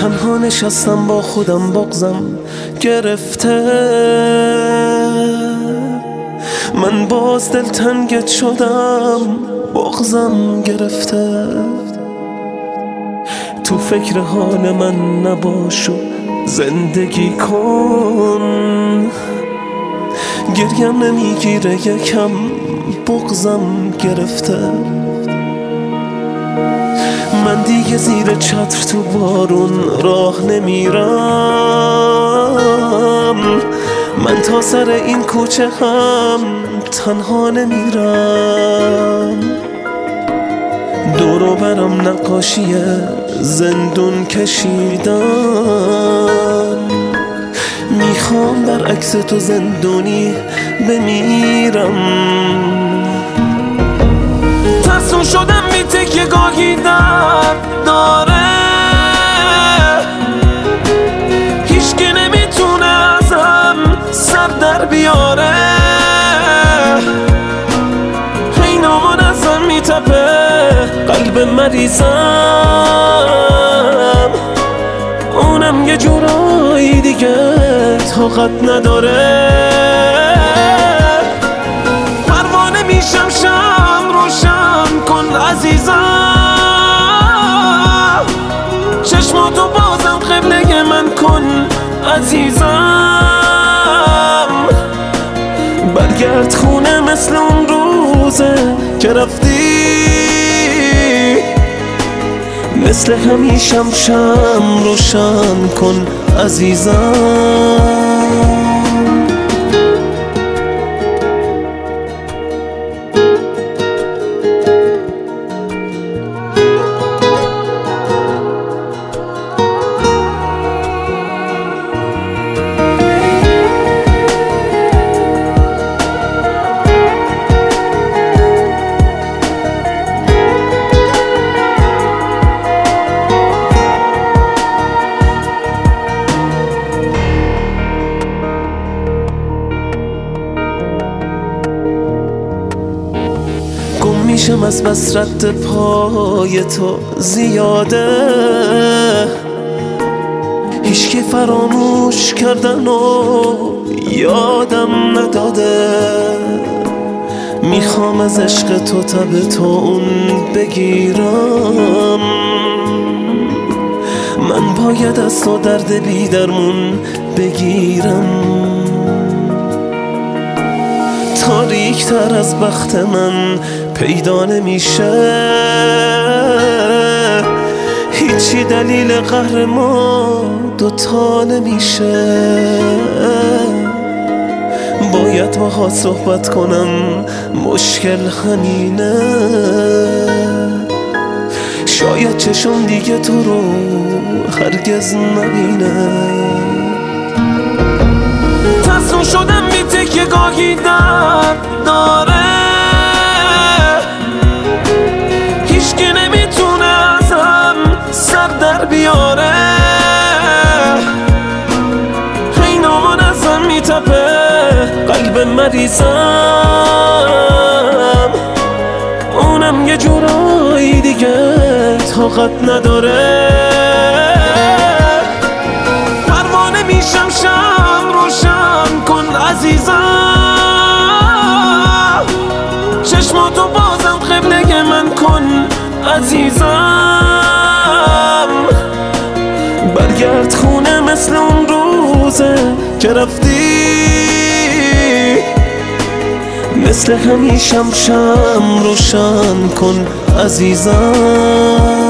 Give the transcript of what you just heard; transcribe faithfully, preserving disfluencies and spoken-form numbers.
تنها نشستم با خودم بغضم گرفته، من باز دلتنگت شدم بغضم گرفته. تو فکر حال من نباش و زندگی کن، گریم نمیگیره یکم بغضم گرفته. من دیگه زیر چتر تو بارون راه نمیرم، من تا سر این کوچه هم تنها نمیرم. دور و برم نقاشی زندون کشیدم، میخوام بر عکس تو زندونی بمیرم. ترسون شدم بی تکیه گاهی درد داره، هیچکی نمیتونه ازم سر در بیاره. اینامان ازم میتپه قلب مریضم، اونم یه جورایی دیگه طاقت نداره. پروانه میشم شم روشن کن عزیزم، چشماتو بازم قبله من کن عزیزم. برگرد خونه مثل اون روزه که رفتی، مثل همیشم شم روشن کن عزیزم. گم میشم از بس رد پای تو زیاده، هیچکی فراموش کردن و یادم نداده. میخوام از عشق تو تب تو اون بگیرم، من باید از تو درد بی درمون بگیرم. تاریک تر از بخت من پیدا نمیشه، هیچی دلیل قهر ما دوتا نمیشه. باید باها صحبت کنم مشکل همینه، شاید چشم دیگه تو رو هرگز نبینه. ترسون شدم بی تکیه گاهی درد داره، هیچکی نمیتونه ازم سر در بیاره. اینامان ازم میتپه قلب مریضم، اونم یه جورایی دیگه طاقت نداره. پروانه میشم شم روشن کن عزیزم، چشماتو بازم قبله من کن عزیزم. برگرد خونه مثل اون روزه که رفتی، مثل همیشم شم روشن کن عزیزم.